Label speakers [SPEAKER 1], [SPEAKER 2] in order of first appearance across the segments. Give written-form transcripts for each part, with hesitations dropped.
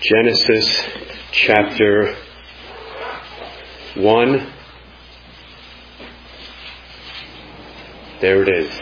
[SPEAKER 1] Genesis chapter 1. There it is.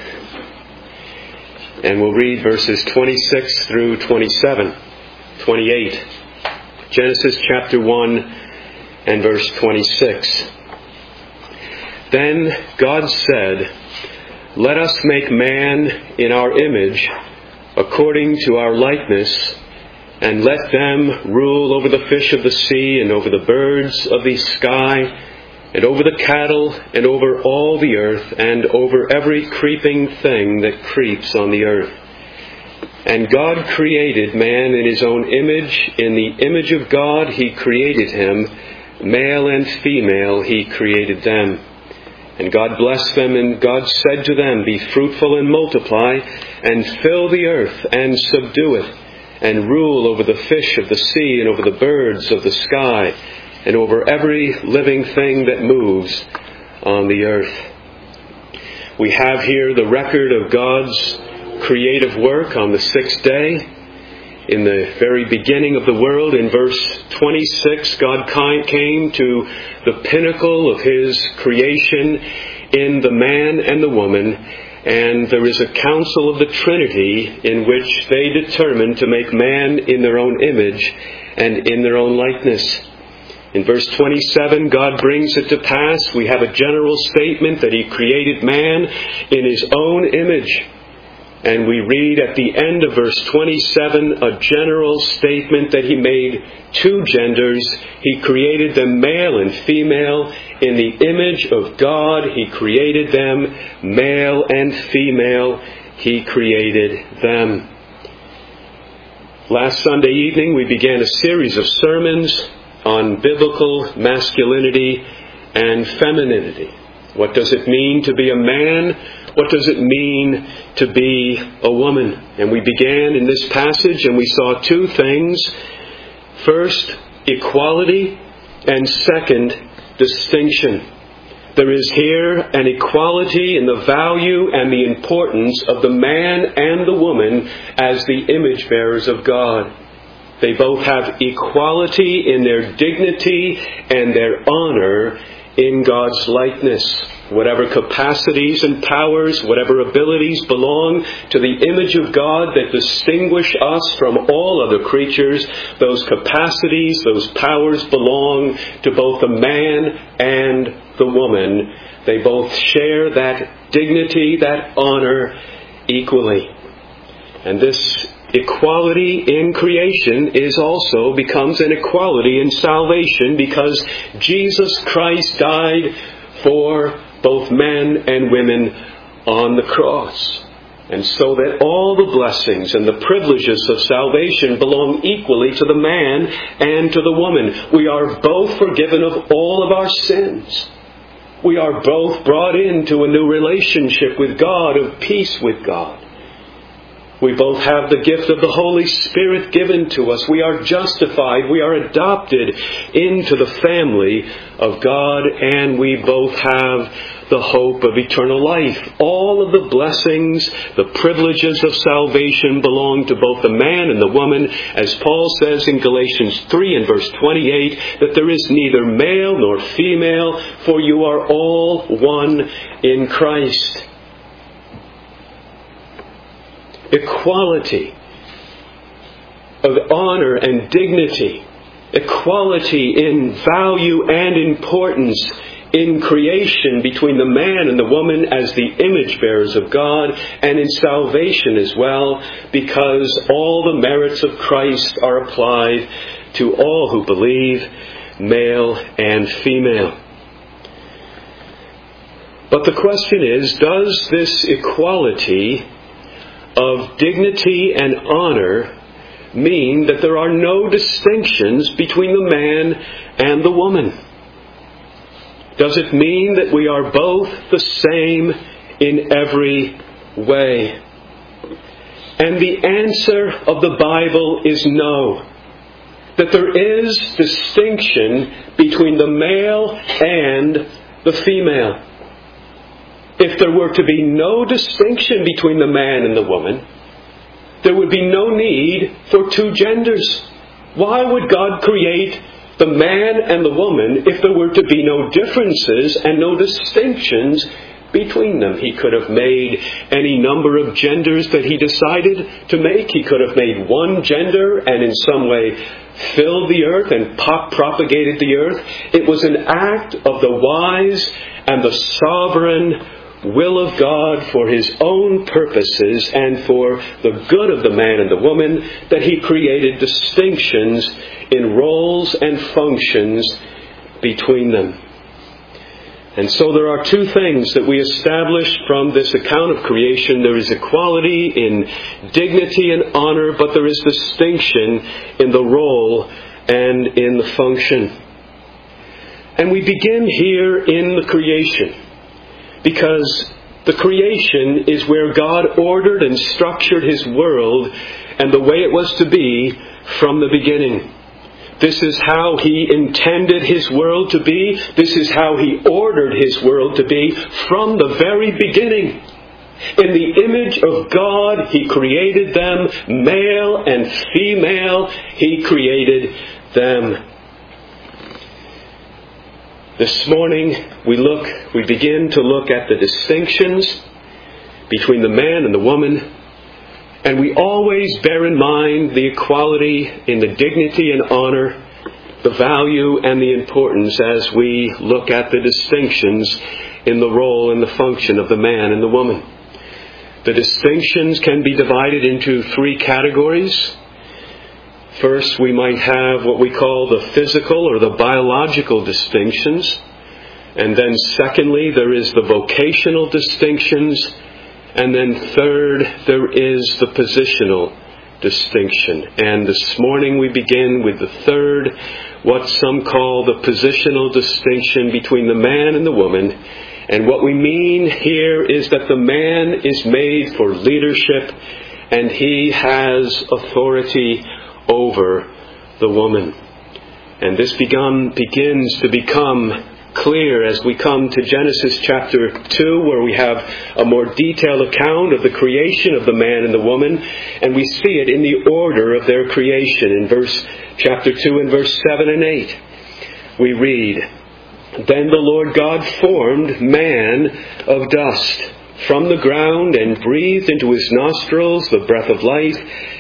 [SPEAKER 1] And we'll read verses 26 through 27, 28. Genesis chapter 1 and verse 26. Then God said, "Let us make man in our image, according to our likeness, and let them rule over the fish of the sea, and over the birds of the sky, and over the cattle, and over all the earth, and over every creeping thing that creeps on the earth." And God created man in His own image. In the image of God He created him. Male and female He created them. And God blessed them, and God said to them, "Be fruitful and multiply, and fill the earth, and subdue it, and rule over the fish of the sea, and over the birds of the sky, and over every living thing that moves on the earth." We have here the record of God's creative work on the sixth day. In the very beginning of the world, in verse 26, God came to the pinnacle of His creation in the man and the woman, and there is a council of the Trinity in which they determined to make man in their own image and in their own likeness. In verse 27, God brings it to pass. We have a general statement that He created man in His own image. And we read at the end of verse 27 a general statement that He made two genders. He created them male and female. In the image of God He created them. Male and female He created them. Last Sunday evening we began a series of sermons on biblical masculinity and femininity. What does it mean to be a man? What does it mean to be a woman? And we began in this passage and we saw two things. First, equality, and second, distinction. There is here an equality in the value and the importance of the man and the woman as the image bearers of God. They both have equality in their dignity and their honor in God's likeness. Whatever capacities and powers, whatever abilities belong to the image of God that distinguish us from all other creatures, those capacities, those powers belong to both the man and the woman. They both share that dignity, that honor equally. And this equality in creation becomes an equality in salvation, because Jesus Christ died for both men and women on the cross. And so that all the blessings and the privileges of salvation belong equally to the man and to the woman. We are both forgiven of all of our sins. We are both brought into a new relationship with God, of peace with God. We both have the gift of the Holy Spirit given to us. We are justified. We are adopted into the family of God. And we both have the hope of eternal life. All of the blessings, the privileges of salvation belong to both the man and the woman. As Paul says in Galatians 3 and verse 28, that there is neither male nor female, for you are all one in Christ. Equality of honor and dignity, equality in value and importance in creation between the man and the woman as the image bearers of God, and in salvation as well, because all the merits of Christ are applied to all who believe, male and female. But the question is, does this equality of dignity and honor mean that there are no distinctions between the man and the woman? Does it mean that we are both the same in every way? And the answer of the Bible is no. That there is distinction between the male and the female. If there were to be no distinction between the man and the woman, there would be no need for two genders. Why would God create the man and the woman if there were to be no differences and no distinctions between them? He could have made any number of genders that He decided to make. He could have made one gender and in some way filled the earth and propagated the earth. It was an act of the wise and the sovereign will of God for His own purposes and for the good of the man and the woman that He created distinctions in roles and functions between them. And so there are two things that we establish from this account of creation. There is equality in dignity and honor, but there is distinction in the role and in the function. And we begin here in the creation, because the creation is where God ordered and structured His world and the way it was to be from the beginning. This is how He intended His world to be. This is how He ordered His world to be from the very beginning. In the image of God, He created them, male and female, He created them. This morning we begin to look at the distinctions between the man and the woman. And we always bear in mind the equality in the dignity and honor, the value and the importance as we look at the distinctions in the role and the function of the man and the woman. The distinctions can be divided into three categories. First, we might have what we call the physical or the biological distinctions. And then secondly, there is the vocational distinctions. And then third, there is the positional distinction. And this morning we begin with the third, what some call the positional distinction between the man and the woman. And what we mean here is that the man is made for leadership and he has authority over the woman. And this begins to become clear as we come to Genesis chapter 2, where we have a more detailed account of the creation of the man and the woman, and we see it in the order of their creation. In chapter 2 and verse 7 and 8, we read, "Then the Lord God formed man of dust from the ground and breathed into his nostrils the breath of life,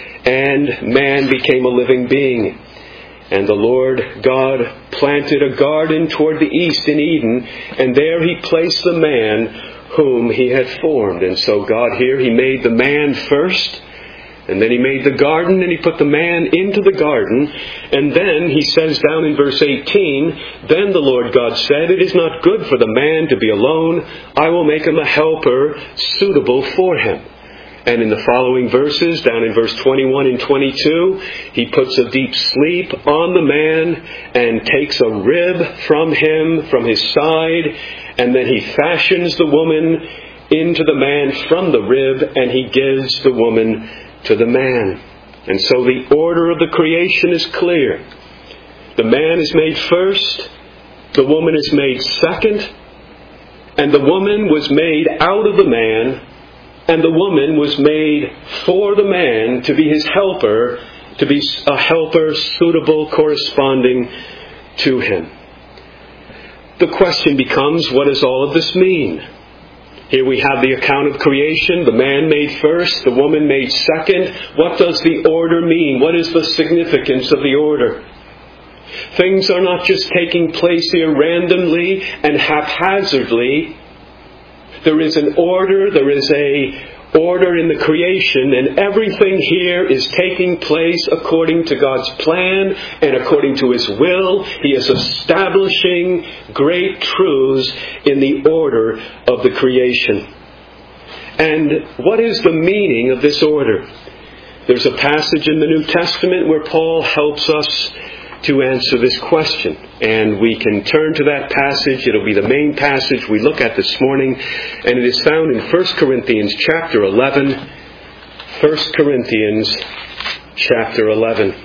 [SPEAKER 1] and man became a living being. And the Lord God planted a garden toward the east in Eden, and there He placed the man whom He had formed." And so God here, He made the man first, and then He made the garden, and He put the man into the garden. And then He says down in verse 18, "Then the Lord God said, 'It is not good for the man to be alone. I will make him a helper suitable for him.'" And in the following verses, down in verse 21 and 22, He puts a deep sleep on the man and takes a rib from him, from his side, and then He fashions the woman into the man from the rib, and He gives the woman to the man. And so the order of the creation is clear. The man is made first, the woman is made second, and the woman was made out of the man, and the woman was made for the man to be his helper, to be a helper suitable, corresponding to him. The question becomes, what does all of this mean? Here we have the account of creation, the man made first, the woman made second. What does the order mean? What is the significance of the order? Things are not just taking place here randomly and haphazardly. There is an order, there is a order in the creation, and everything here is taking place according to God's plan and according to His will. He is establishing great truths in the order of the creation. And what is the meaning of this order? There's a passage in the New Testament where Paul helps us to answer this question. And we can turn to that passage. It'll be the main passage we look at this morning. And it is found in 1 Corinthians chapter 11. 1 Corinthians chapter 11.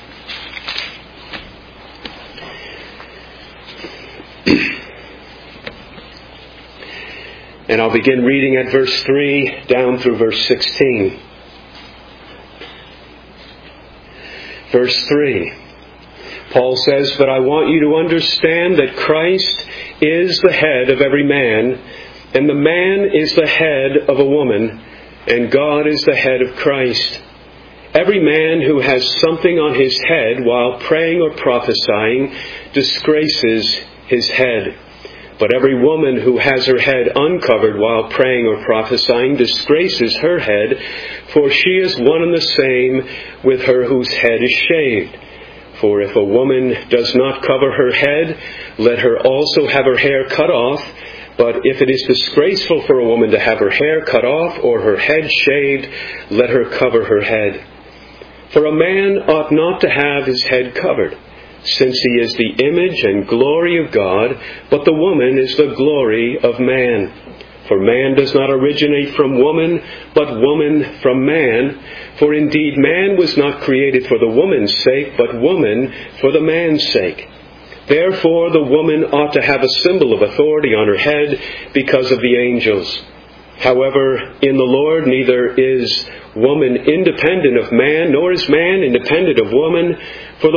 [SPEAKER 1] And I'll begin reading at verse 3 down through verse 16. Verse 3. Paul says, "But I want you to understand that Christ is the head of every man, and the man is the head of a woman, and God is the head of Christ. Every man who has something on his head while praying or prophesying disgraces his head. But every woman who has her head uncovered while praying or prophesying disgraces her head, for she is one and the same with her whose head is shaved. For if a woman does not cover her head, let her also have her hair cut off. But if it is disgraceful for a woman to have her hair cut off or her head shaved, let her cover her head. For a man ought not to have his head covered, since he is the image and glory of God, but the woman is the glory of man. For man does not originate from woman, but woman from man. For indeed man was not created for the woman's sake, but woman for the man's sake. Therefore the woman ought to have a symbol of authority on her head because of the angels. However, in the Lord neither is woman independent of man, nor is man independent of woman. For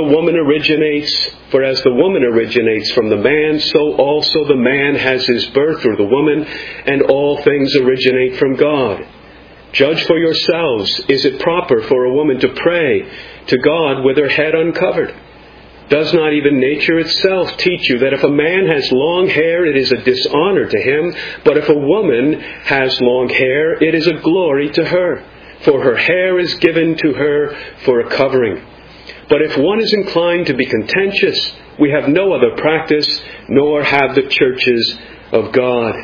[SPEAKER 1] as the woman originates from the man, so also the man has his birth through the woman, and all things originate from God. Judge for yourselves, is it proper for a woman to pray to God with her head uncovered? Does not even nature itself teach you that if a man has long hair, it is a dishonor to him, but if a woman has long hair, it is a glory to her, for her hair is given to her for a covering. But if one is inclined to be contentious, we have no other practice, nor have the churches of God."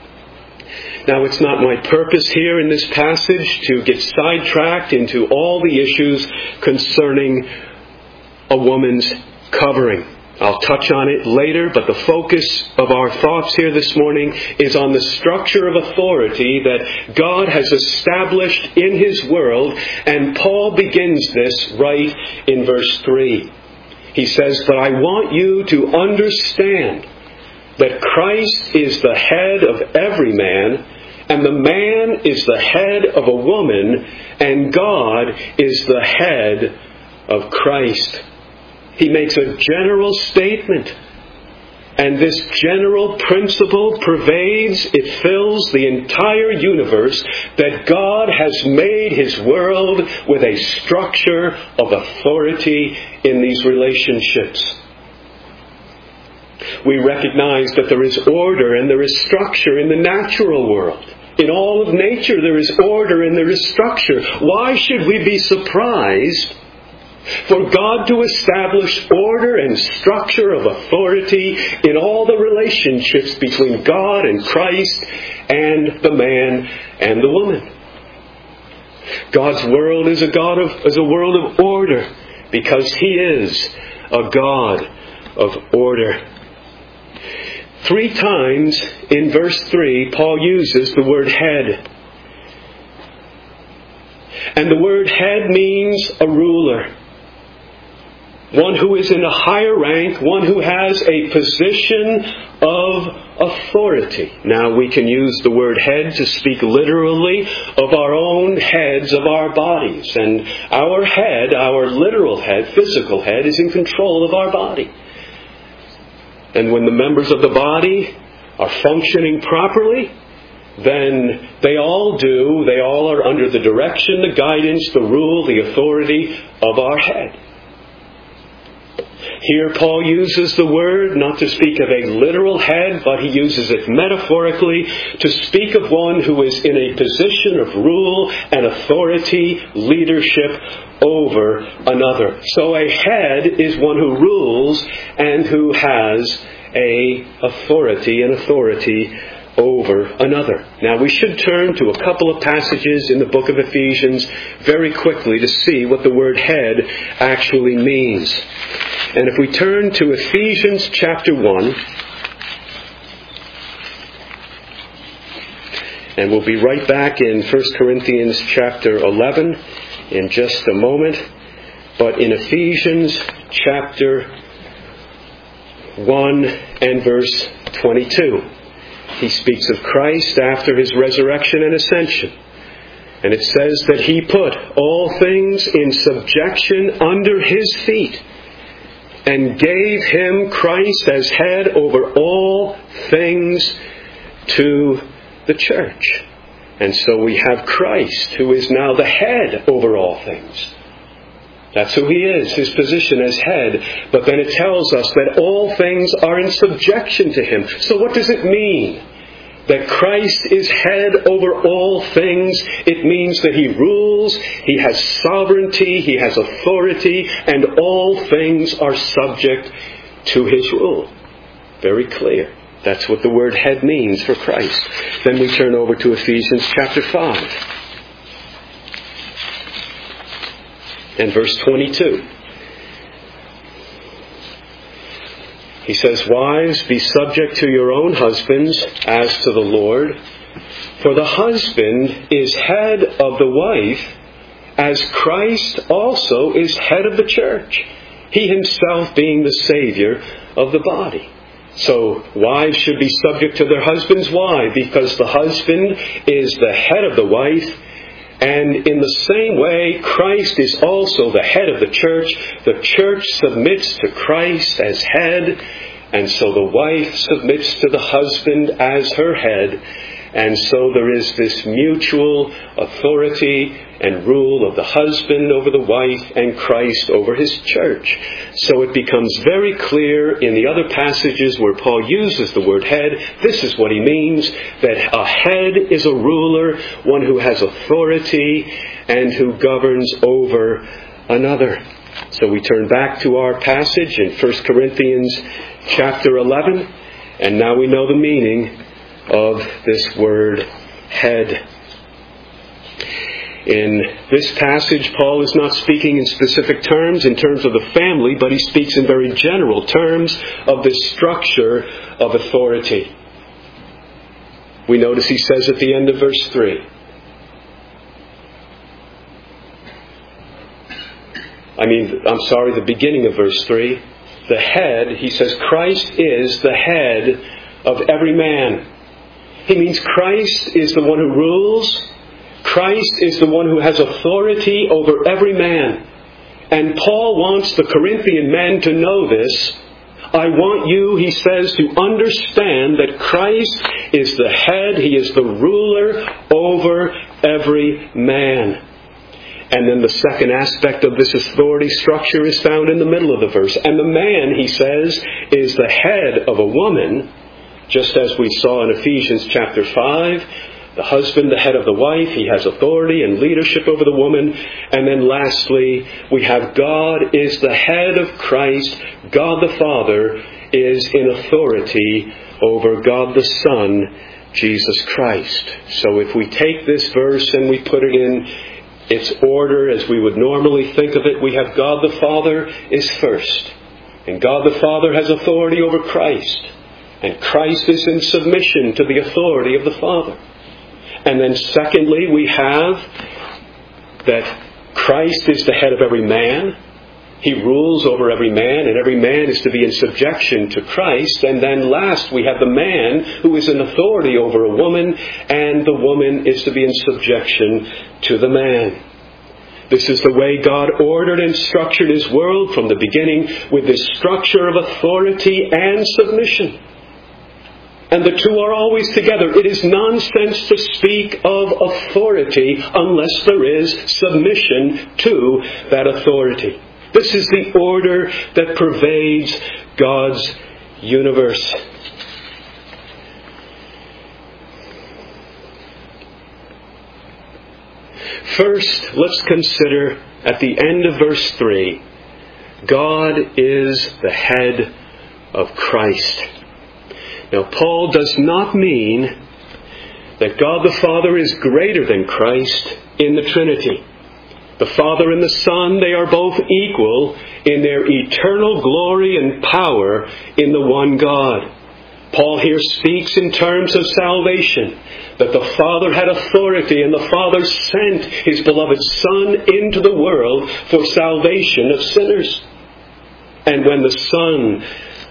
[SPEAKER 1] Now, it's not my purpose here in this passage to get sidetracked into all the issues concerning a woman's covering. I'll touch on it later, but the focus of our thoughts here this morning is on the structure of authority that God has established in His world, and Paul begins this right in verse 3. He says, "But I want you to understand that Christ is the head of every man, and the man is the head of a woman, and God is the head of Christ." He makes a general statement, and this general principle pervades, it fills the entire universe, that God has made His world with a structure of authority in these relationships. We recognize that there is order and there is structure in the natural world. In all of nature there is order and there is structure. Why should we be surprised for God to establish order and structure of authority in all the relationships between God and Christ and the man and the woman? God's world is a world of order because He is a God of order. 3 times in verse 3, Paul uses the word head. And the word head means a ruler. One who is in a higher rank, one who has a position of authority. Now we can use the word head to speak literally of our own heads of our bodies. And our head, our literal head, physical head, is in control of our body. And when the members of the body are functioning properly, then they all are under the direction, the guidance, the rule, the authority of our head. Here Paul uses the word not to speak of a literal head, but he uses it metaphorically to speak of one who is in a position of rule and authority, leadership over another. So a head is one who rules and who has an authority over another. Now we should turn to a couple of passages in the book of Ephesians very quickly to see what the word head actually means. And if we turn to Ephesians chapter 1, and we'll be right back in 1 Corinthians chapter 11 in just a moment, but in Ephesians chapter 1 and verse 22. He speaks of Christ after His resurrection and ascension. And it says that He put all things in subjection under His feet and gave Him, Christ, as head over all things to the church. And so we have Christ, who is now the head over all things. That's who He is, His position as head. But then it tells us that all things are in subjection to Him. So what does it mean that Christ is head over all things? It means that He rules, He has sovereignty, He has authority, and all things are subject to His rule. Very clear. That's what the word head means for Christ. Then we turn over to Ephesians chapter 5 and verse 22. He says, "Wives, be subject to your own husbands as to the Lord. For the husband is head of the wife, as Christ also is head of the church, He Himself being the Savior of the body." So wives should be subject to their husbands. Why? Because the husband is the head of the wife. And in the same way, Christ is also the head of the church. The church submits to Christ as head. And so the wife submits to the husband as her head. And so there is this mutual authority and rule of the husband over the wife and Christ over His church. So it becomes very clear in the other passages where Paul uses the word head, this is what he means, that a head is a ruler, one who has authority and who governs over another. So we turn back to our passage in 1 Corinthians chapter 11, and now we know the meaning of this word head. In this passage, Paul is not speaking in specific terms in terms of the family, but he speaks in very general terms of this structure of authority. We notice he says at the end of verse 3, the beginning of verse 3, the head, he says, Christ is the head of every man. He means Christ is the one who rules. Christ is the one who has authority over every man. And Paul wants the Corinthian men to know this. I want you, he says, to understand that Christ is the head. He is the ruler over every man. And then the second aspect of this authority structure is found in the middle of the verse. And the man, he says, is the head of a woman, just as we saw in Ephesians chapter 5. The husband, the head of the wife, he has authority and leadership over the woman. And then lastly, we have God is the head of Christ. God the Father is in authority over God the Son, Jesus Christ. So if we take this verse and we put it in its order as we would normally think of it, we have God the Father is first. And God the Father has authority over Christ. And Christ is in submission to the authority of the Father. And then secondly, we have that Christ is the head of every man. He rules over every man, and every man is to be in subjection to Christ. And then last, we have the man who is in authority over a woman, and the woman is to be in subjection to the man. This is the way God ordered and structured His world from the beginning, with this structure of authority and submission. And the two are always together. It is nonsense to speak of authority unless there is submission to that authority. This is the order that pervades God's universe. First, let's consider at the end of verse 3, God is the head of Christ. Now, Paul does not mean that God the Father is greater than Christ in the Trinity. The Father and the Son, they are both equal in their eternal glory and power in the one God. Paul here speaks in terms of salvation, that the Father had authority and the Father sent His beloved Son into the world for salvation of sinners. And when the Son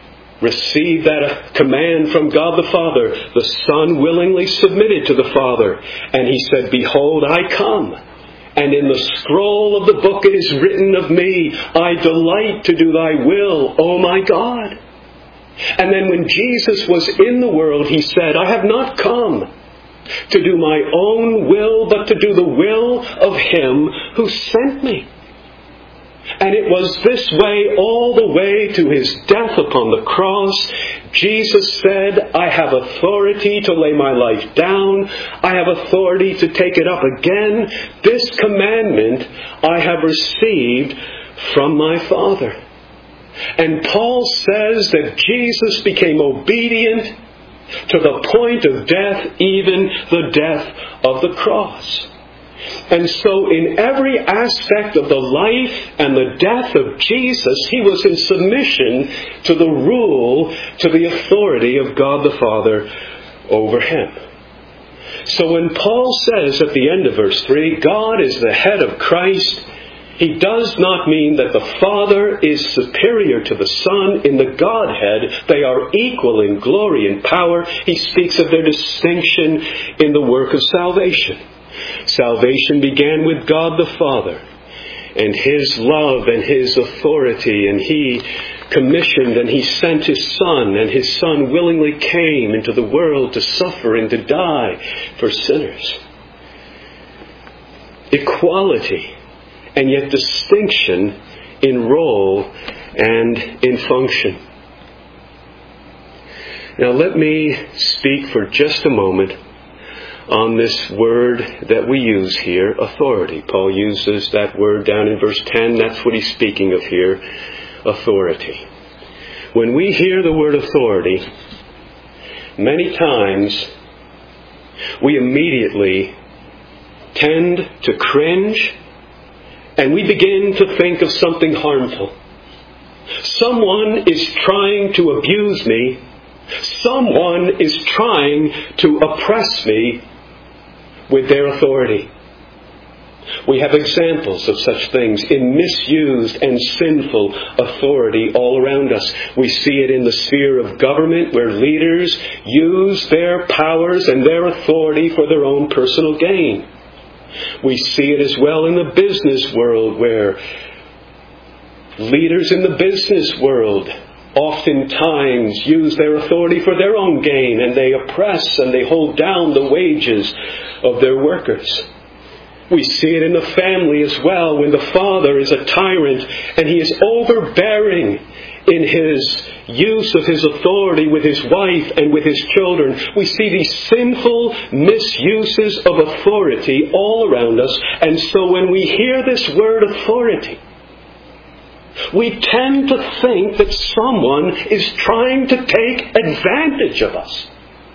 [SPEAKER 1] received that command from God the Father, the Son willingly submitted to the Father. And he said, "Behold, I come. And in the scroll of the book it is written of me, I delight to do thy will, O my God." And then when Jesus was in the world, he said, "I have not come to do my own will, but to do the will of him who sent me." And it was this way all the way to his death upon the cross. Jesus said, "I have authority to lay my life down. I have authority to take it up again. This commandment I have received from my Father." And Paul says that Jesus became obedient to the point of death, even the death of the cross. And so in every aspect of the life and the death of Jesus, he was in submission to the rule, to the authority of God the Father over him. So when Paul says at the end of verse 3, God is the head of Christ, he does not mean that the Father is superior to the Son in the Godhead. They are equal in glory and power. He speaks of their distinction in the work of salvation. Salvation began with God the Father and his love and his authority, and he commissioned and he sent his Son, and his Son willingly came into the world to suffer and to die for sinners. Equality and yet distinction in role and in function. Now let me speak for just a moment on this word that we use here, authority. Paul uses that word down in verse 10. That's what he's speaking of here, authority. When we hear the word authority, many times we immediately tend to cringe and we begin to think of something harmful. Someone is trying to abuse me. Someone is trying to oppress me with their authority. We have examples of such things in misused and sinful authority all around us. We see it in the sphere of government, where leaders use their powers and their authority for their own personal gain. We see it as well in the business world, where leaders in the business world oftentimes use their authority for their own gain, and they oppress and they hold down the wages of their workers. We see it in the family as well, when the father is a tyrant and he is overbearing in his use of his authority with his wife and with his children. We see these sinful misuses of authority all around us. And so when we hear this word authority, we tend to think that someone is trying to take advantage of us.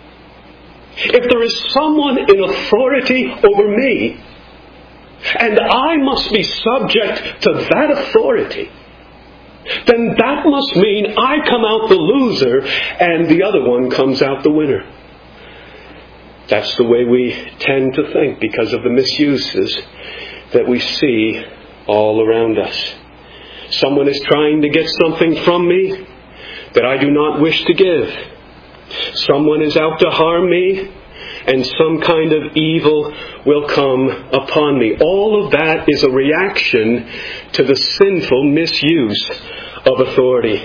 [SPEAKER 1] If there is someone in authority over me, and I must be subject to that authority, then that must mean I come out the loser and the other one comes out the winner. That's the way we tend to think because of the misuses that we see all around us. Someone is trying to get something from me that I do not wish to give. Someone is out to harm me, and some kind of evil will come upon me. All of that is a reaction to the sinful misuse of authority.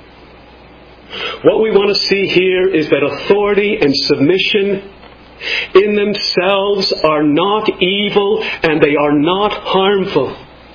[SPEAKER 1] What we want to see here is that authority and submission in themselves are not evil and they are not harmful.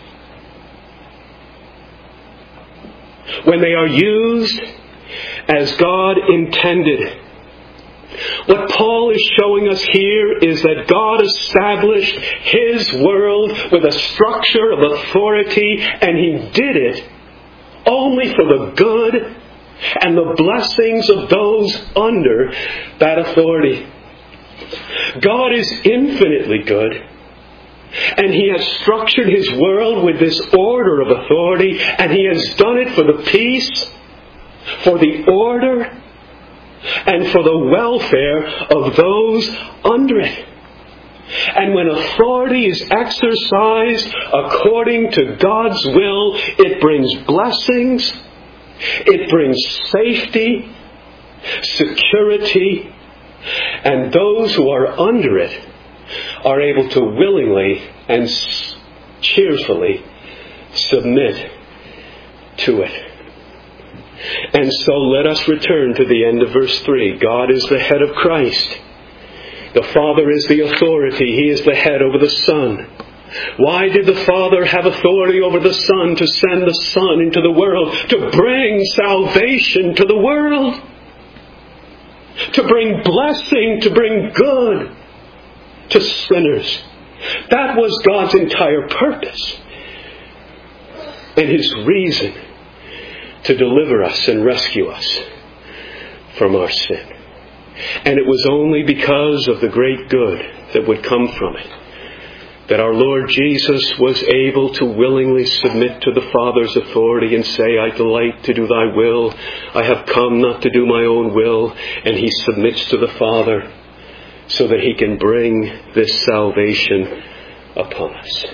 [SPEAKER 1] When they are used as God intended. What Paul is showing us here is that God established His world with a structure of authority, and He did it only for the good and the blessings of those under that authority. God is infinitely good, and He has structured His world with this order of authority, and He has done it for the peace, for the order, and for the welfare of those under it. And when authority is exercised according to God's will, it brings blessings It brings safety, security, and those who are under it are able to willingly and cheerfully submit to it. And so let us return to the end of verse 3. God is the head of Christ. The Father is the authority. He is the head over the Son. Why did the Father have authority over the Son to send the Son into the world? To bring salvation to the world. To bring blessing, to bring good to sinners. That was God's entire purpose. And His reason to deliver us and rescue us from our sin. And it was only because of the great good that would come from it that our Lord Jesus was able to willingly submit to the Father's authority and say, I delight to do thy will. I have come not to do my own will. And He submits to the Father so that He can bring this salvation upon us.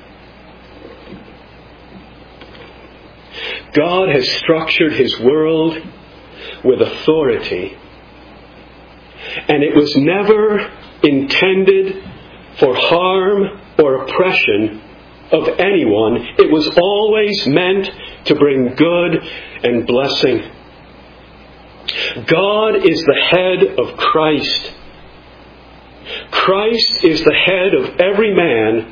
[SPEAKER 1] God has structured His world with authority, and it was never intended for harm or oppression of anyone. It was always meant to bring good and blessing. God is the head of Christ. Christ is the head of every man.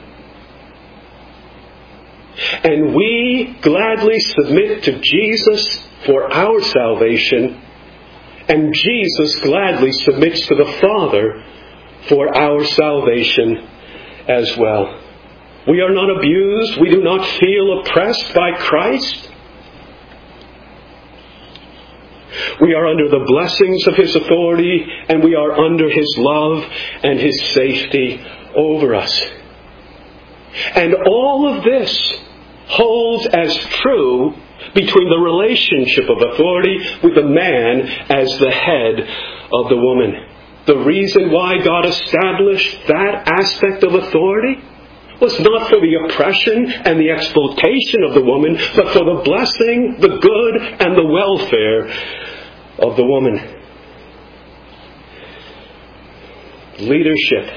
[SPEAKER 1] And we gladly submit to Jesus for our salvation, and Jesus gladly submits to the Father for our salvation as well. We are not abused. We do not feel oppressed by Christ. We are under the blessings of His authority, and we are under His love and His safety over us. And all of this holds as true between the relationship of authority with the man as the head of the woman. The reason why God established that aspect of authority was not for the oppression and the exploitation of the woman, but for the blessing, the good, and the welfare of the woman. Leadership,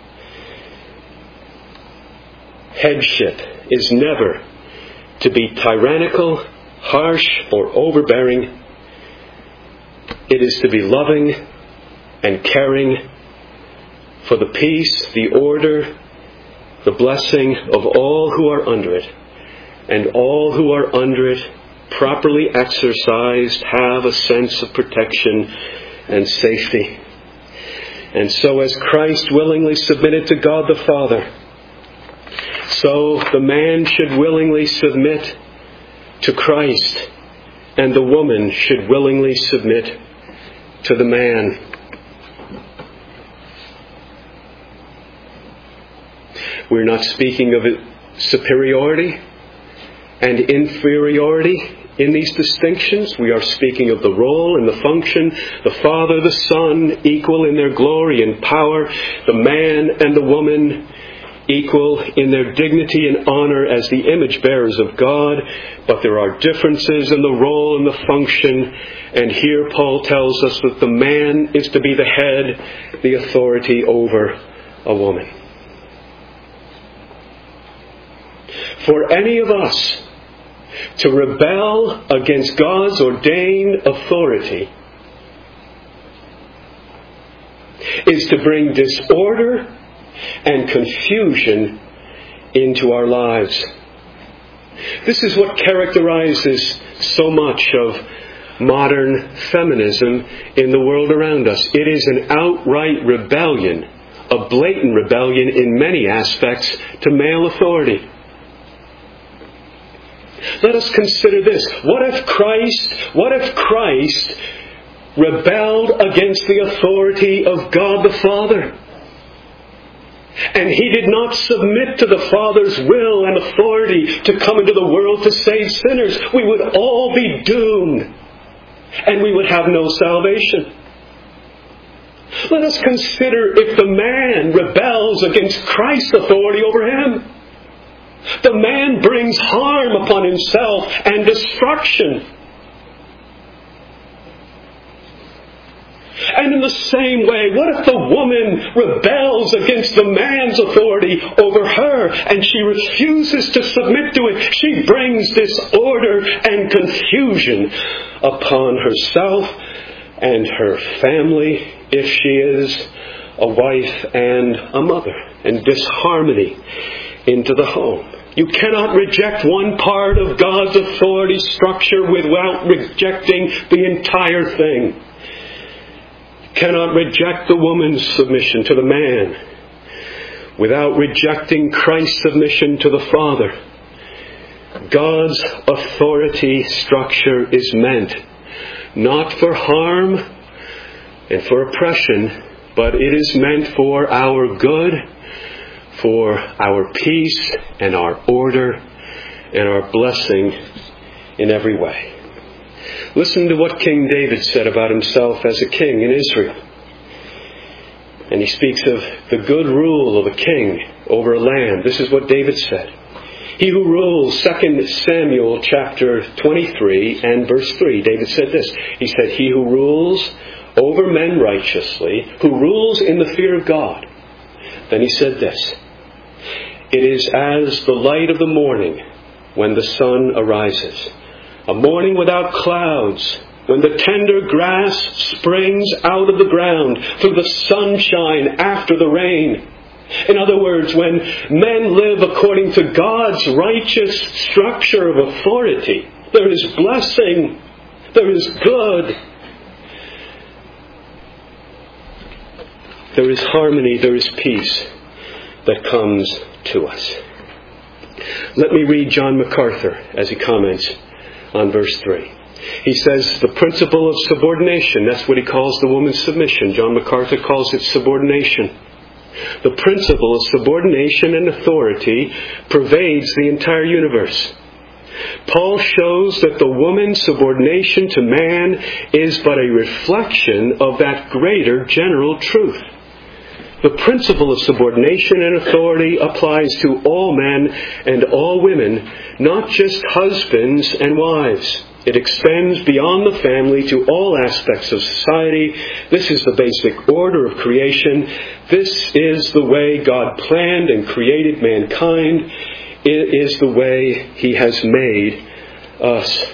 [SPEAKER 1] headship is never to be tyrannical, harsh, or overbearing. It is to be loving and caring for the peace, the order, the blessing of all who are under it. And all who are under it, properly exercised, have a sense of protection and safety. And so as Christ willingly submitted to God the Father, so the man should willingly submit to Christ, and the woman should willingly submit to the man. We're not speaking of superiority and inferiority in these distinctions. We are speaking of the role and the function, the Father, the Son, equal in their glory and power, the man and the woman equal in their dignity and honor as the image bearers of God, but there are differences in the role and the function, and here Paul tells us that the man is to be the head, the authority over a woman. For any of us to rebel against God's ordained authority is to bring disorder and confusion into our lives. This is what characterizes so much of modern feminism in the world around us. It is an outright rebellion, a blatant rebellion in many aspects to male authority. Let us consider this. What if Christ rebelled against the authority of God the Father? And He did not submit to the Father's will and authority to come into the world to save sinners. We would all be doomed, and we would have no salvation. Let us consider if the man rebels against Christ's authority over him. The man brings harm upon himself and destruction. in the same way, what if the woman rebels against the man's authority over her and she refuses to submit to it? She brings disorder and confusion upon herself and her family if she is a wife and a mother, and disharmony into the home. You cannot reject one part of God's authority structure without rejecting the entire thing. You cannot reject the woman's submission to the man without rejecting Christ's submission to the Father. God's authority structure is meant not for harm and for oppression, but it is meant for our good, for our peace and our order and our blessing in every way. Listen to what King David said about himself as a king in Israel. And he speaks of the good rule of a king over a land. This is what David said. He who rules, 2 Samuel chapter 23 and verse 3, David said this. He said, he who rules over men righteously, who rules in the fear of God. Then he said this, it is as the light of the morning when the sun arises, a morning without clouds, when the tender grass springs out of the ground through the sunshine after the rain. In other words, when men live according to God's righteous structure of authority, there is blessing, there is good, there is harmony, there is peace that comes to us. Let me read John MacArthur as he comments on verse 3. He says the principle of subordination, that's what he calls the woman's submission. John MacArthur calls it subordination. The principle of subordination and authority pervades the entire universe. Paul shows that the woman's subordination to man is but a reflection of that greater general truth. The principle of subordination and authority applies to all men and all women, not just husbands and wives. It extends beyond the family to all aspects of society. This is the basic order of creation. This is the way God planned and created mankind. It is the way He has made us.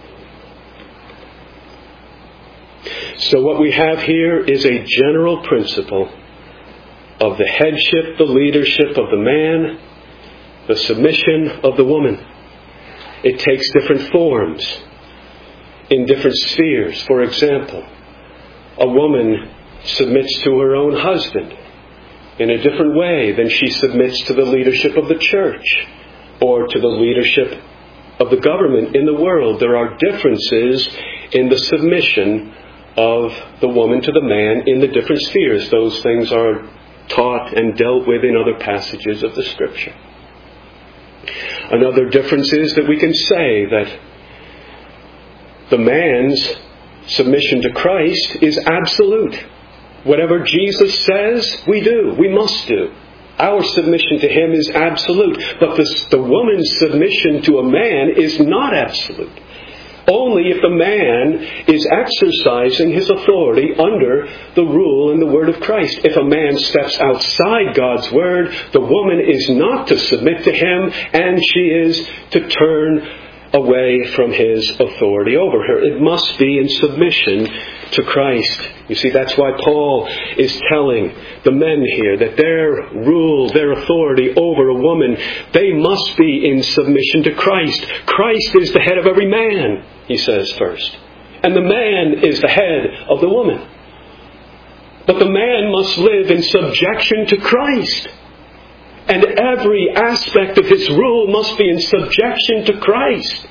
[SPEAKER 1] So what we have here is a general principle of the headship, the leadership of the man, the submission of the woman. It takes different forms in different spheres. For example, a woman submits to her own husband in a different way than she submits to the leadership of the church or to the leadership of the government in the world. There are differences in the submission of the woman to the man in the different spheres. Those things are taught and dealt with in other passages of the Scripture. Another difference is that we can say that the man's submission to Christ is absolute. Whatever Jesus says, we do. We must do. Our submission to Him is absolute. But the woman's submission to a man is not absolute. Only if the man is exercising his authority under the rule and the word of Christ. If a man steps outside God's word, the woman is not to submit to him, and she is to turn away from his authority over her. It must be in submission to Christ. You see, that's why Paul is telling the men here that their rule, their authority over a woman, they must be in submission to Christ. Christ is the head of every man, he says first. And the man is the head of the woman. But the man must live in subjection to Christ. And every aspect of his rule must be in subjection to Christ.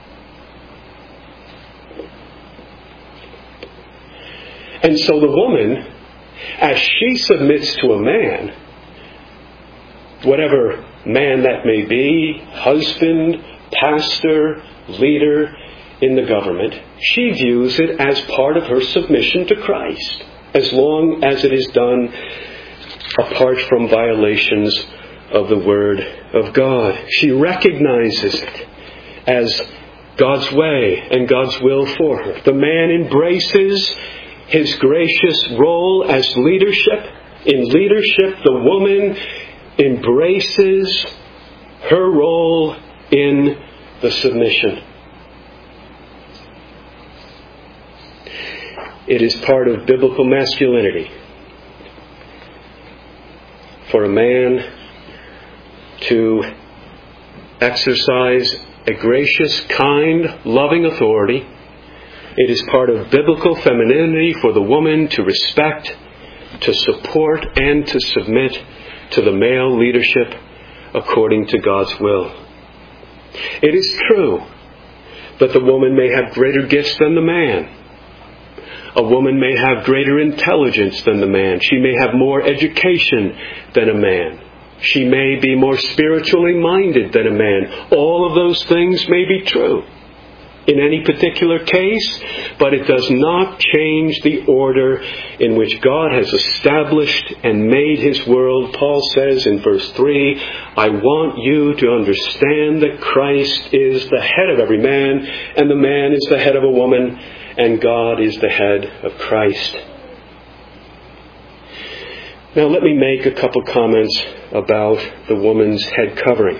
[SPEAKER 1] And so the woman, as she submits to a man, whatever man that may be, husband, pastor, leader in the government, she views it as part of her submission to Christ, as long as it is done apart from violations of the Word of God. She recognizes it as God's way and God's will for her. The man embraces His gracious role as leadership. In leadership, the woman embraces her role in the submission. It is part of biblical masculinity for a man to exercise a gracious, kind, loving authority. It is part of biblical femininity for the woman to respect, to support, and to submit to the male leadership according to God's will. It is true that the woman may have greater gifts than the man. A woman may have greater intelligence than the man. She may have more education than a man. She may be more spiritually minded than a man. All of those things may be true in any particular case, but it does not change the order in which God has established and made His world. Paul says in verse 3, I want you to understand that Christ is the head of every man, and the man is the head of a woman, and God is the head of Christ. Now let me make a couple comments about the woman's head covering.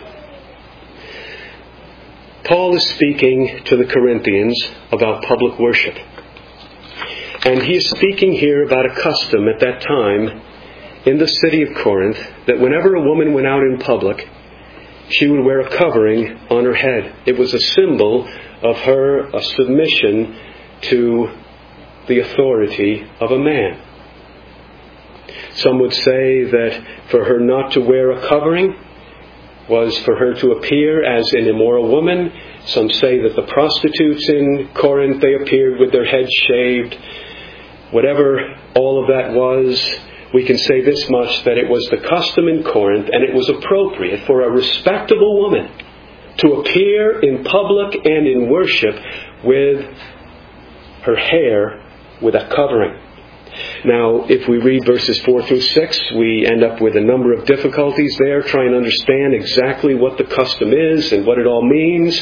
[SPEAKER 1] Paul is speaking to the Corinthians about public worship. And he is speaking here about a custom at that time in the city of Corinth that whenever a woman went out in public, she would wear a covering on her head. It was a symbol of her submission to the authority of a man. Some would say that for her not to wear a covering was for her to appear as an immoral woman. Some say that the prostitutes in Corinth, they appeared with their heads shaved. Whatever all of that was, we can say this much, that it was the custom in Corinth, and it was appropriate for a respectable woman to appear in public and in worship with her hair with a covering. Now, if we read verses 4 through 6, we end up with a number of difficulties there, trying to understand exactly what the custom is and what it all means.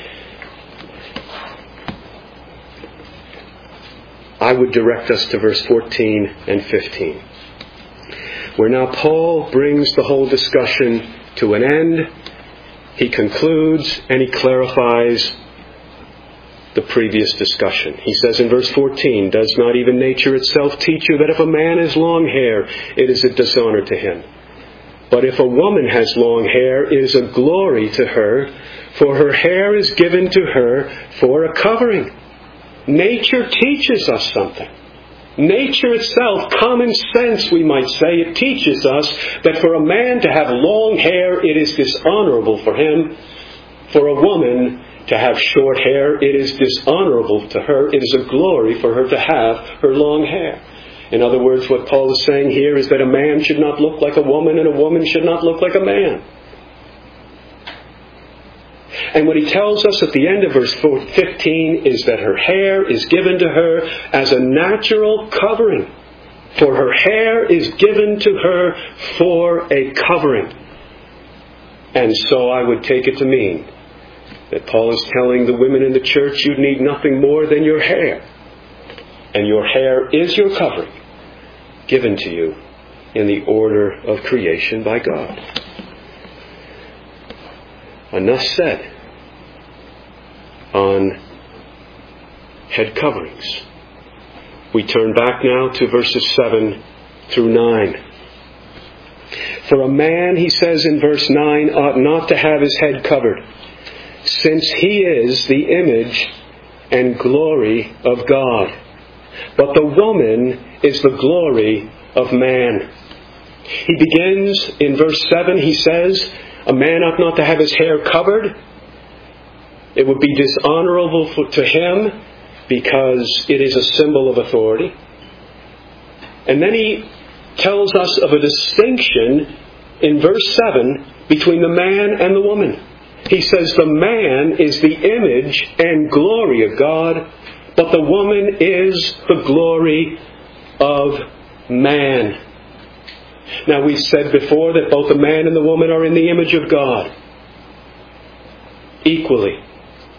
[SPEAKER 1] I would direct us to verse 14 and 15, where now Paul brings the whole discussion to an end. He concludes and he clarifies the previous discussion. He says in verse 14, does not even nature itself teach you that if a man has long hair, it is a dishonor to him? But if a woman has long hair, it is a glory to her, for her hair is given to her for a covering. Nature teaches us something. Nature itself, common sense we might say, it teaches us that for a man to have long hair, it is dishonorable for him. For a woman to have short hair, it is dishonorable to her. It is a glory for her to have her long hair. In other words, what Paul is saying here is that a man should not look like a woman and a woman should not look like a man. And what he tells us at the end of verse 15 is that her hair is given to her as a natural covering. For her hair is given to her for a covering. And so I would take it to mean that Paul is telling the women in the church, you need nothing more than your hair. And your hair is your covering, given to you in the order of creation by God. Enough said on head coverings. We turn back now to verses 7 through 9. For a man, he says in verse 9, ought not to have his head covered, since he is the image and glory of God. But the woman is the glory of man. He begins in verse 7, he says, a man ought not to have his hair covered. It would be dishonorable to him because it is a symbol of authority. And then he tells us of a distinction in verse 7 between the man and the woman. He says the man is the image and glory of God, but the woman is the glory of man. Now, we've said before that both the man and the woman are in the image of God equally.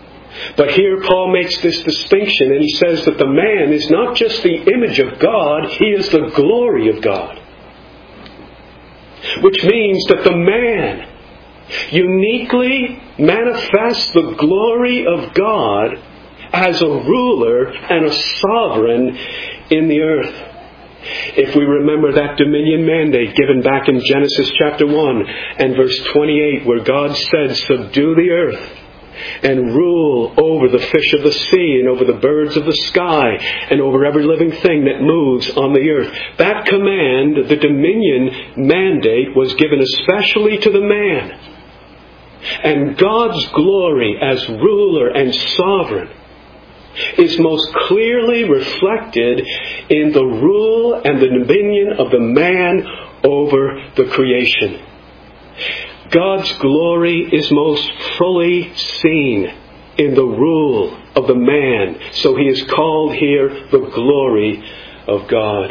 [SPEAKER 1] But here Paul makes this distinction, and he says that the man is not just the image of God, he is the glory of God. Which means that the man uniquely manifests the glory of God as a ruler and a sovereign in the earth. If we remember that dominion mandate given back in Genesis chapter 1 and verse 28, where God said, "Subdue the earth and rule over the fish of the sea and over the birds of the sky and over every living thing that moves on the earth." That command, the dominion mandate, was given especially to the man. And God's glory as ruler and sovereign is most clearly reflected in the rule and the dominion of the man over the creation. God's glory is most fully seen in the rule of the man. So he is called here the glory of God.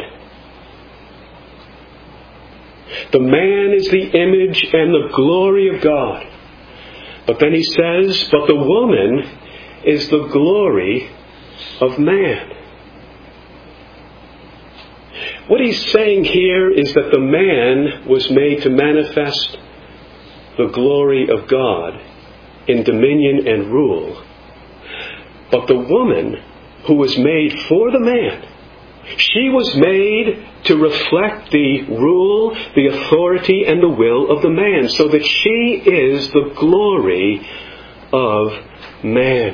[SPEAKER 1] The man is the image and the glory of God. But then he says, but the woman is the glory of man. What he's saying here is that the man was made to manifest the glory of God in dominion and rule. But the woman who was made for the man, she was made to reflect the rule, the authority, and the will of the man, so that she is the glory of man.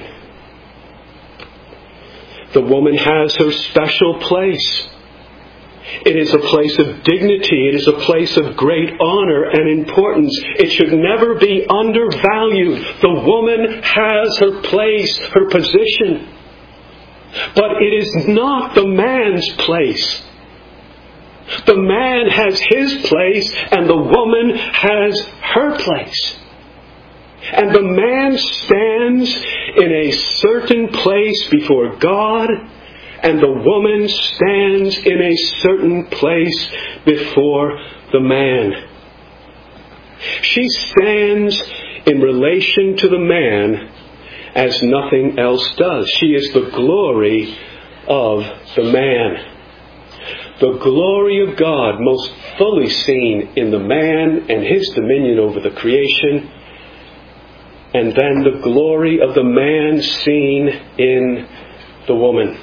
[SPEAKER 1] The woman has her special place. It is a place of dignity. It is a place of great honor and importance. It should never be undervalued. The woman has her place, her position. But it is not the man's place. The man has his place and the woman has her place. And the man stands in a certain place before God, and the woman stands in a certain place before the man. She stands in relation to the man as nothing else does. She is the glory of the man. The glory of God most fully seen in the man and his dominion over the creation, and then the glory of the man seen in the woman.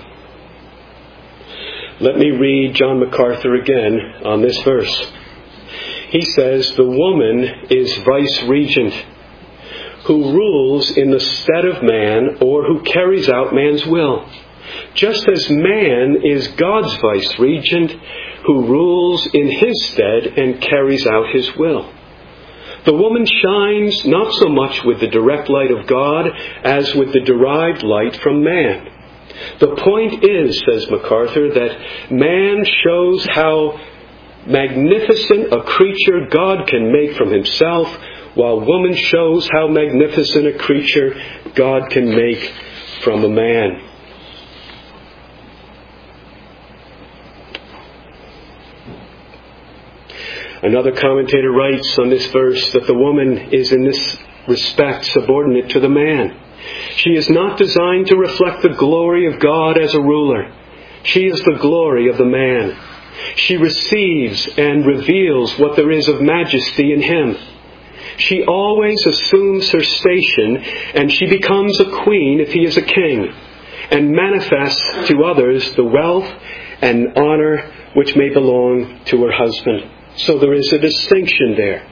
[SPEAKER 1] Let me read John MacArthur again on this verse. He says, the woman is vice-regent, who rules in the stead of man, or who carries out man's will. Just as man is God's vice-regent, who rules in his stead and carries out his will. The woman shines not so much with the direct light of God as with the derived light from man. The point is, says MacArthur, that man shows how magnificent a creature God can make from himself, while woman shows how magnificent a creature God can make from a man. Another commentator writes on this verse that the woman is in this respect subordinate to the man. She is not designed to reflect the glory of God as a ruler. She is the glory of the man. She receives and reveals what there is of majesty in him. She always assumes her station, and she becomes a queen if he is a king, and manifests to others the wealth and honor which may belong to her husband. So there is a distinction there.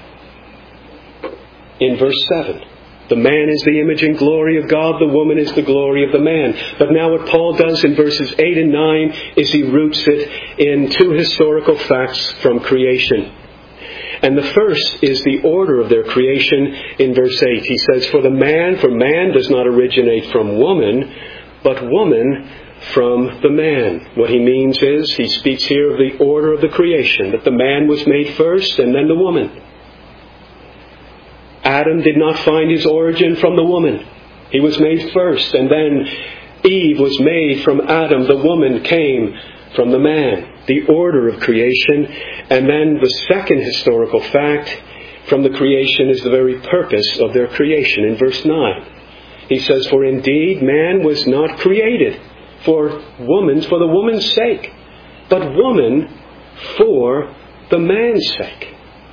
[SPEAKER 1] In verse 7, the man is the image and glory of God, the woman is the glory of the man. But now what Paul does in verses 8 and 9 is he roots it in two historical facts from creation. And the first is the order of their creation in verse 8. He says, for man does not originate from woman, but woman from the man. What he means is, he speaks here of the order of the creation, that the man was made first and then the woman. Adam did not find his origin from the woman. He was made first, and then Eve was made from Adam. The woman came from the man. The order of creation. And then the second historical fact from the creation is the very purpose of their creation in verse 9. He says, "For indeed man was not created for the woman's sake, but woman for the man's sake."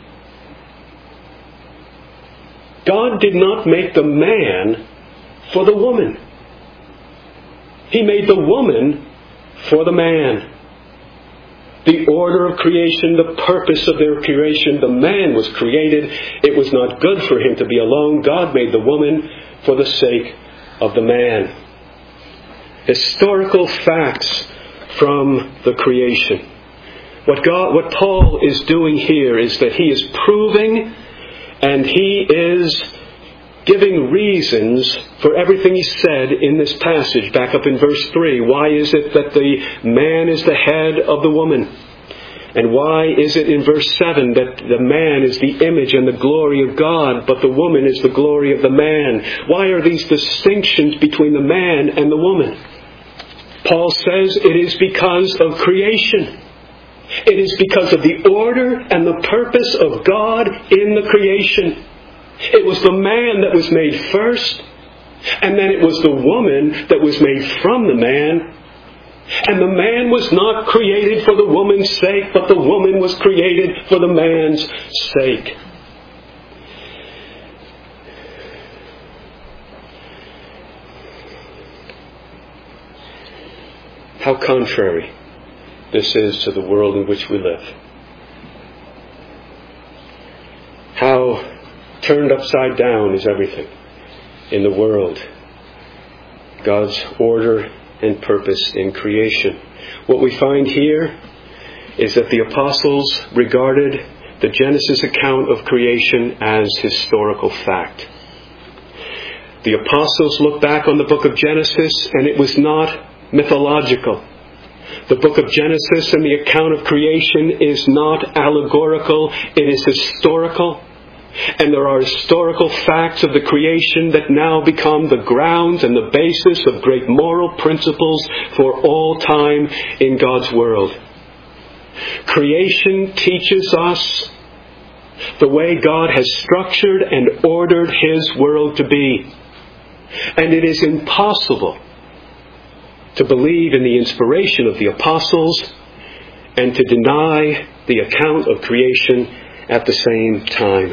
[SPEAKER 1] God did not make the man for the woman. He made the woman for the man. The order of creation, the purpose of their creation, the man was created. It was not good for him to be alone. God made the woman for the sake of the man. Historical facts from the creation. What Paul is doing here is that he is proving and he is giving reasons for everything he said in this passage. Back up in verse 3. Why is it that the man is the head of the woman? And why is it in verse 7 that the man is the image and the glory of God, but the woman is the glory of the man? Why are these distinctions between the man and the woman? Paul says it is because of creation. It is because of the order and the purpose of God in the creation. It was the man that was made first, and then it was the woman that was made from the man. And the man was not created for the woman's sake, but the woman was created for the man's sake. How contrary this is to the world in which we live. How turned upside down is everything in the world. God's order and purpose in creation. What we find here is that the apostles regarded the Genesis account of creation as historical fact. The apostles looked back on the book of Genesis and it was not mythological. The book of Genesis and the account of creation is not allegorical, it is historical. And there are historical facts of the creation that now become the grounds and the basis of great moral principles for all time in God's world. Creation teaches us the way God has structured and ordered His world to be. And it is impossible to believe in the inspiration of the apostles and to deny the account of creation at the same time.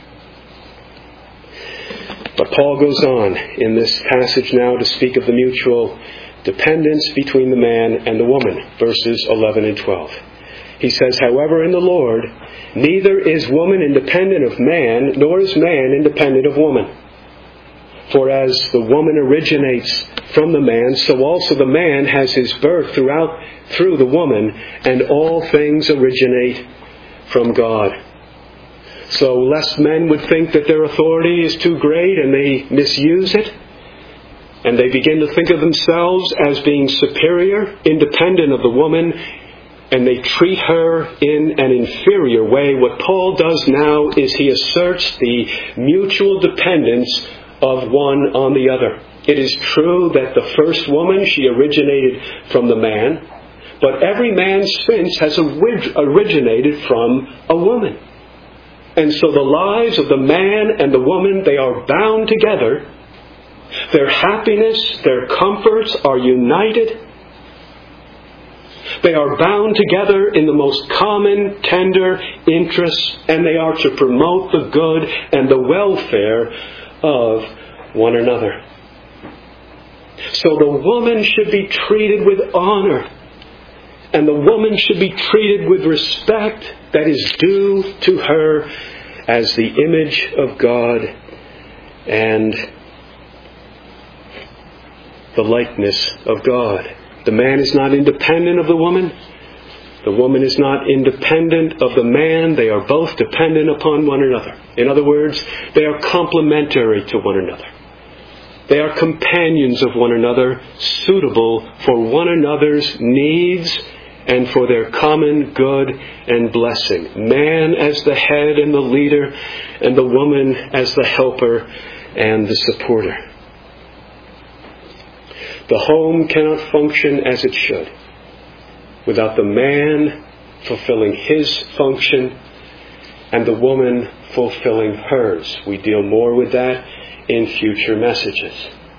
[SPEAKER 1] But Paul goes on in this passage now to speak of the mutual dependence between the man and the woman, verses 11 and 12. He says, "However, in the Lord, neither is woman independent of man, nor is man independent of woman. For as the woman originates from the man, so also the man has his birth through the woman, and all things originate from God." So lest men would think that their authority is too great and they misuse it, and they begin to think of themselves as being superior, independent of the woman, and they treat her in an inferior way, what Paul does now is he asserts the mutual dependence of one on the other. It is true that the first woman, she originated from the man, but every man since has originated from a woman. And so the lives of the man and the woman, they are bound together. Their happiness, their comforts are united. They are bound together in the most common, tender interests, and they are to promote the good and the welfare of one another. So the woman should be treated with honor, and the woman should be treated with respect that is due to her as the image of God and the likeness of God. The man is not independent of the woman. The woman is not independent of the man. They are both dependent upon one another. In other words, they are complementary to one another. They are companions of one another, suitable for one another's needs and for their common good and blessing. Man as the head and the leader, and the woman as the helper and the supporter. The home cannot function as it should without the man fulfilling his function and the woman fulfilling hers. We deal more with that in future messages.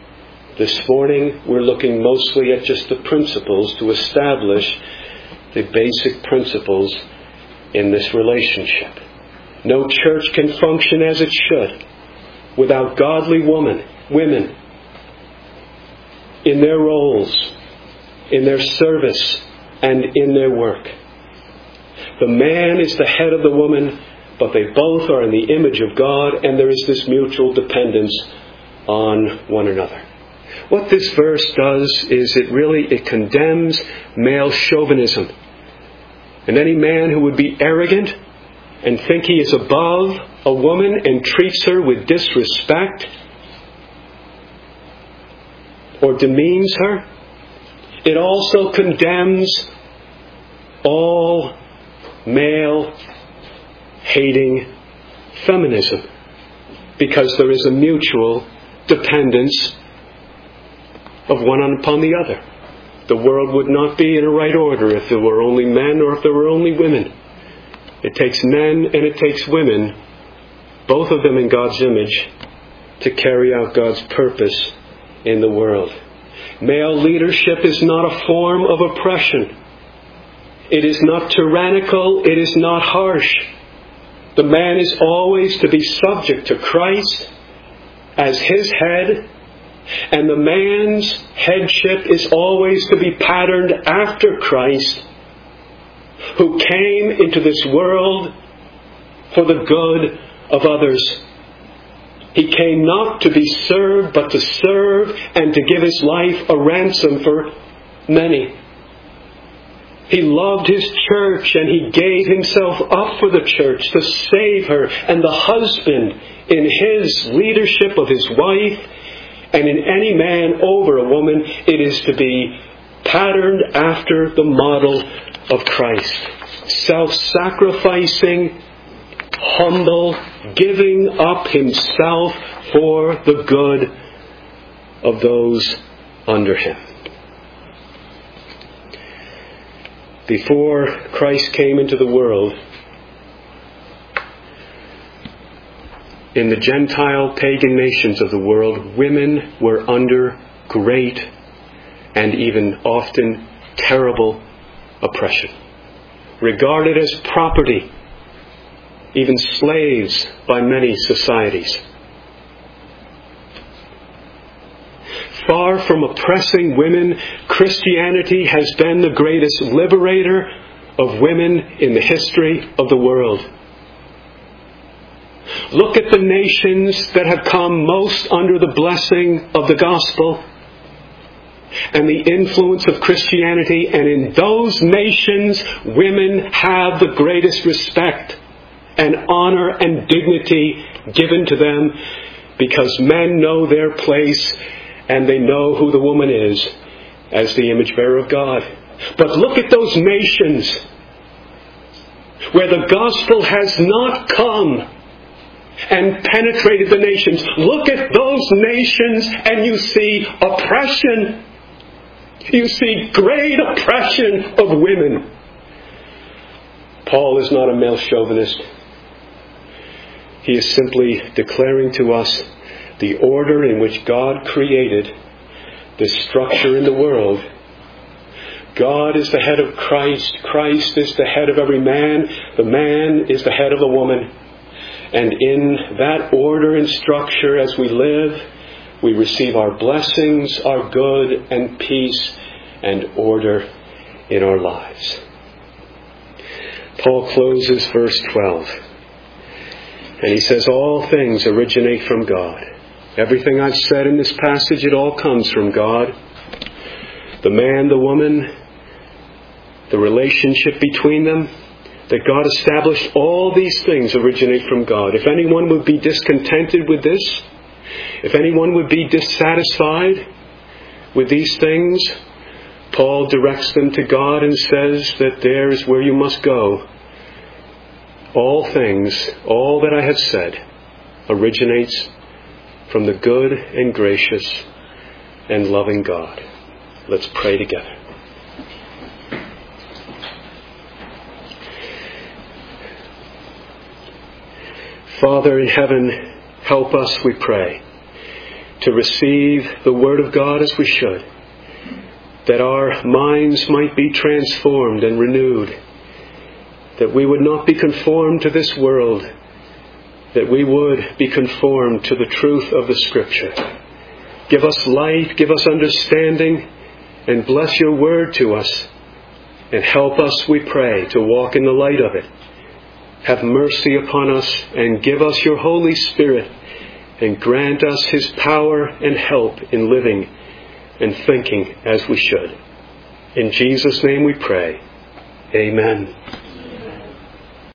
[SPEAKER 1] This morning we're looking mostly at just the principles to establish the basic principles in this relationship. No church can function as it should without godly women in their roles, in their service, and in their work. The man is the head of the woman, but they both are in the image of God, and there is this mutual dependence on one another. What this verse does is it condemns male chauvinism. And any man who would be arrogant and think he is above a woman and treats her with disrespect or demeans her, it also condemns all male-hating feminism, because there is a mutual dependence of one upon the other. The world would not be in a right order if there were only men or if there were only women. It takes men and it takes women, both of them in God's image, to carry out God's purpose in the world. Male leadership is not a form of oppression. It is not tyrannical. It is not harsh. The man is always to be subject to Christ as his head, and the man's headship is always to be patterned after Christ, who came into this world for the good of others. He came not to be served, but to serve and to give his life a ransom for many. He loved his church, and he gave himself up for the church to save her. And the husband, in his leadership of his wife, and in any man over a woman, it is to be patterned after the model of Christ. Self-sacrificing, humble, giving up himself for the good of those under him. Before Christ came into the world, in the Gentile pagan nations of the world, women were under great and even often terrible oppression. Regarded as property, even slaves by many societies. Far from oppressing women, Christianity has been the greatest liberator of women in the history of the world. Look at the nations that have come most under the blessing of the gospel and the influence of Christianity, and in those nations, women have the greatest respect and honor and dignity given to them, because men know their place and they know who the woman is as the image bearer of God. But look at those nations where the gospel has not come and penetrated the nations. Look at those nations and you see oppression. You see great oppression of women. Paul is not a male chauvinist. He is simply declaring to us the order in which God created this structure in the world. God is the head of Christ. Christ is the head of every man. The man is the head of the woman. And in that order and structure, as we live, we receive our blessings, our good and peace and order in our lives. Paul closes verse 12. And he says, all things originate from God. Everything I've said in this passage, it all comes from God. The man, the woman, the relationship between them, that God established, all these things originate from God. If anyone would be discontented with this, if anyone would be dissatisfied with these things, Paul directs them to God and says that there is where you must go. All things, all that I have said, originates from the good and gracious and loving God. Let's pray together. Father in heaven, help us, we pray, to receive the Word of God as we should, that our minds might be transformed and renewed, that we would not be conformed to this world, that we would be conformed to the truth of the Scripture. Give us light, give us understanding, and bless your Word to us. And help us, we pray, to walk in the light of it. Have mercy upon us and give us your Holy Spirit, and grant us His power and help in living and thinking as we should. In Jesus' name we pray. Amen.